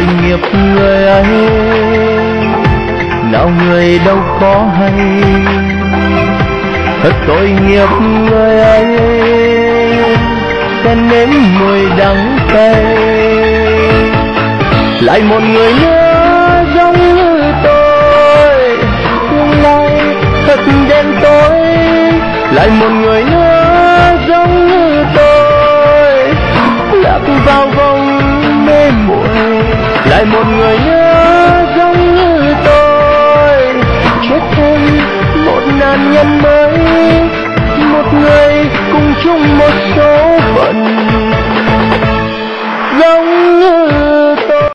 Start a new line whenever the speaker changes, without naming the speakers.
tội nghiệp người ấy, nào người đâu có hay. Thật tội nghiệp người ấy, sẽ nếm mùi đắng cay. Lại một người nữa giống như tôi, tương lai thật đen tối. Lại một người nữa giống như tôi, lạc vào vòng mê muội. Lại một người nữa giống như tôi, chết thêm một nạn nhân mới. Một người cùng chung một số